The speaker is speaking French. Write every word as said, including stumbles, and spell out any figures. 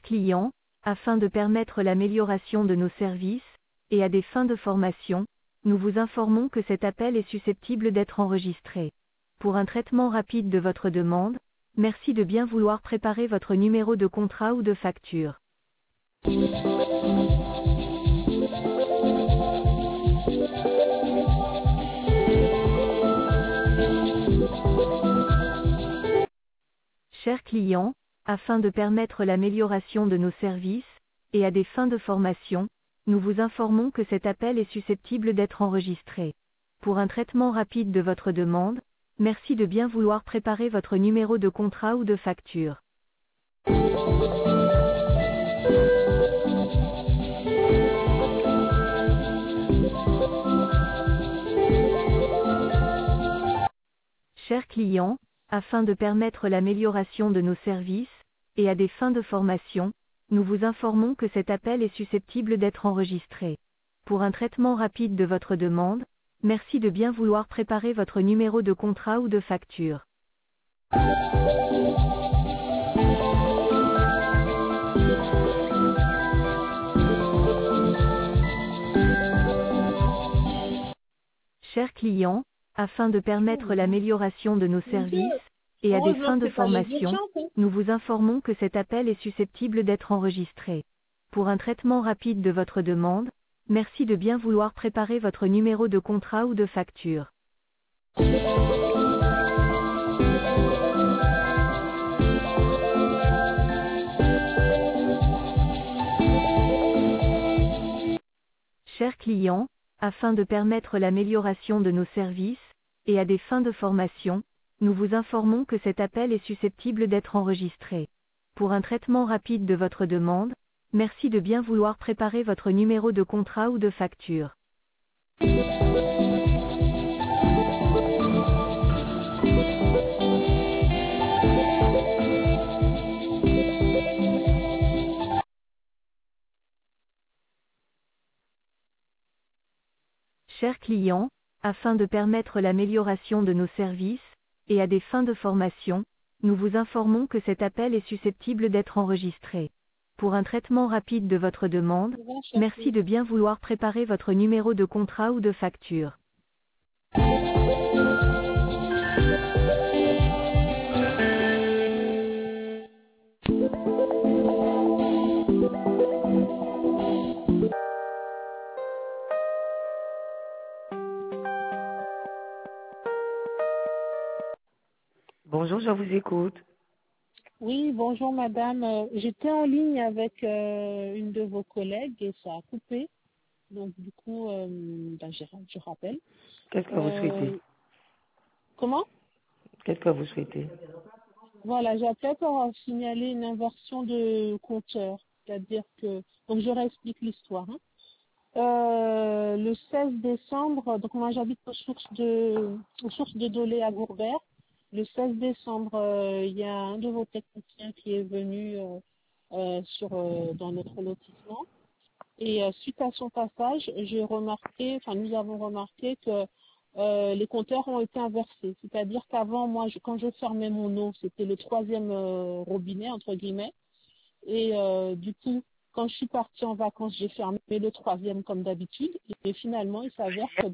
clients, afin de permettre l'amélioration de nos services, et à des fins de formation, nous vous informons que cet appel est susceptible d'être enregistré. Pour un traitement rapide de votre demande, merci de bien vouloir préparer votre numéro de contrat ou de facture. Chers clients, afin de permettre l'amélioration de nos services, et à des fins de formation, nous vous informons que cet appel est susceptible d'être enregistré. Pour un traitement rapide de votre demande, merci de bien vouloir préparer votre numéro de contrat ou de facture. Chers clients, afin de permettre l'amélioration de nos services, et à des fins de formation, nous vous informons que cet appel est susceptible d'être enregistré. Pour un traitement rapide de votre demande, merci de bien vouloir préparer votre numéro de contrat ou de facture. Chers clients, afin de permettre l'amélioration de nos services, et à des fins de formation, nous vous informons que cet appel est susceptible d'être enregistré. Pour un traitement rapide de votre demande, merci de bien vouloir préparer votre numéro de contrat ou de facture. Chers clients, afin de permettre l'amélioration de nos services, et à des fins de formation, nous vous informons que cet appel est susceptible d'être enregistré. Pour un traitement rapide de votre demande, merci de bien vouloir préparer votre numéro de contrat ou de facture. Chers clients, afin de permettre l'amélioration de nos services, et à des fins de formation, nous vous informons que cet appel est susceptible d'être enregistré. Pour un traitement rapide de votre demande, merci de bien vouloir préparer votre numéro de contrat ou de facture. Bonjour, je vous écoute. Oui, bonjour madame. Euh, J'étais en ligne avec euh, une de vos collègues et ça a coupé. Donc du coup, euh, ben, je, je rappelle. Qu'est-ce que vous souhaitez Euh, comment Qu'est-ce que vous souhaitez Voilà, j'appelais pour euh, signaler une inversion de compteur. C'est-à-dire que, donc je réexplique l'histoire. Hein. Euh, le seize décembre, donc moi j'habite aux sources de, aux sources de Dolé à Gourbert. Le seize décembre, euh, il y a un de vos techniciens qui est venu euh, euh, sur, euh, dans notre lotissement. Et euh, suite à son passage, j'ai remarqué, enfin nous avons remarqué que euh, les compteurs ont été inversés. C'est-à-dire qu'avant, moi, je, quand je fermais mon eau, c'était le troisième euh, robinet, entre guillemets. Et euh, du coup, quand je suis partie en vacances, j'ai fermé le troisième comme d'habitude. Et finalement, il s'avère que